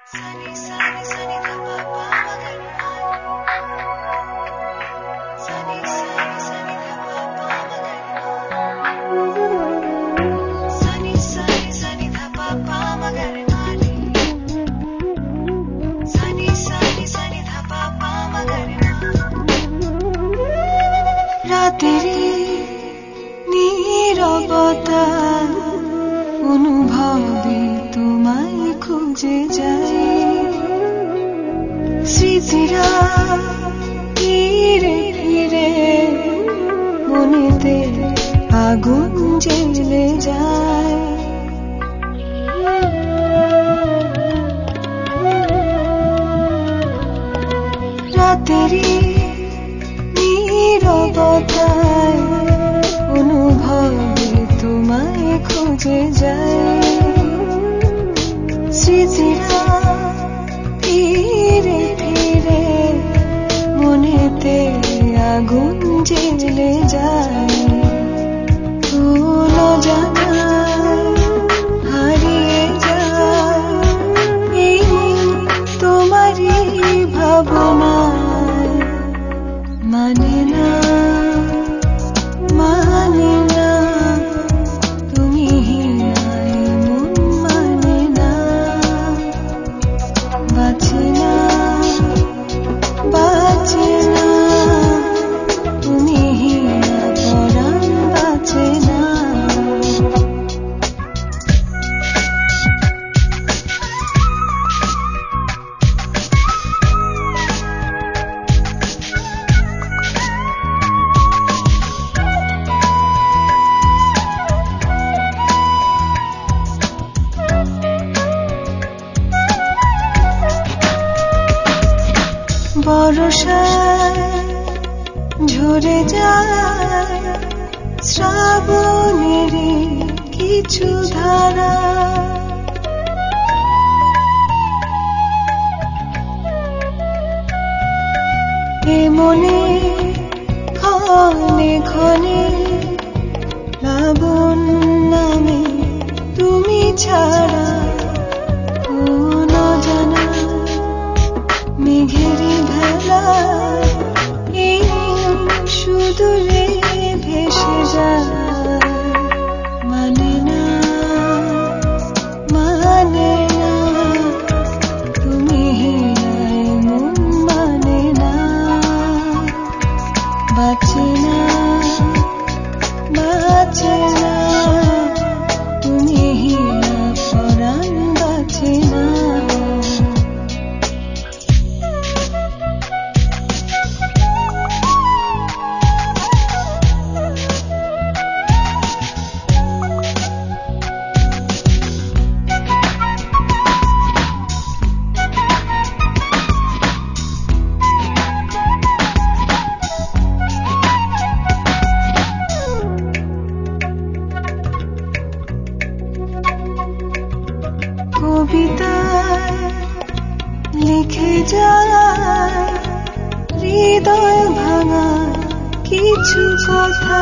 Sunny, sunny, sunny, da pa pa magarna. Sunny, sunny, sunny, da pa pa magarna. Sunny, sunny, sunny, da pa pa magarna. Sunny, sunny, sunny, da pa pa magarna. Rateri নীরবতা অনুভবে তোমায় খুঁজে যাই স্মৃতিরা ফিরে ফিরে মনেতে আগুন জ্বেলে যায় রাতেরই নীরবতায় অনুভবে তোমায় খুঁজে যাই স্মৃতিরা ফিরে ফিরে মনেতে আগুন জ্বেলে যায় কোন জানায় হারিয়ে যায় এই তোমারই ভাবনায় মানে না মানে না তুমি নাই মন মানে না বাঁচে না বাঁচে না তুমি না পরাণ বাঁচে না বর্ষায় ঝরে যায় শ্রাবণেরই কিছু ধারা এ মনে ক্ষণে ক্ষণে লাবণ নামে তুমি ছাড়া কোন জানা মেঘেরি ভেলা এই সুদূরে ভেসে যায় মানে না মানে না তুমি নাই মন মানে না বাঁচে না বাঁচে না তুমি না পরাণ বাঁচে না কবিতায় লিখে যায় হৃদয় ভাঙা কিছু কথা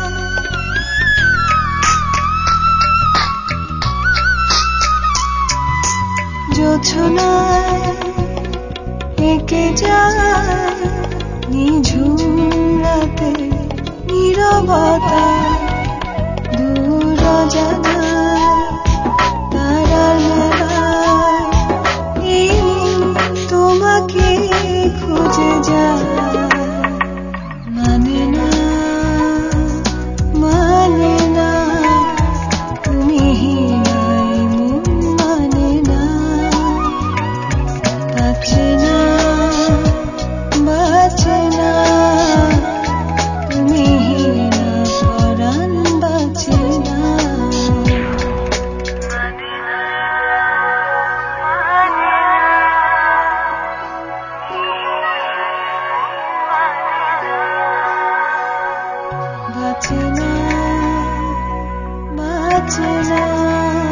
জোছনায় এঁকে যায় নিঝুম রাতে নীরবতা দূর জানায় তারার মেলায় এই তোমাকে খুঁজে যায় মানে না মানে না তুমি নাই মন মানে না বাঁচে না বাঁচে না তুমি না পরাণ বাঁচে না বাঁচে না বাঁচে না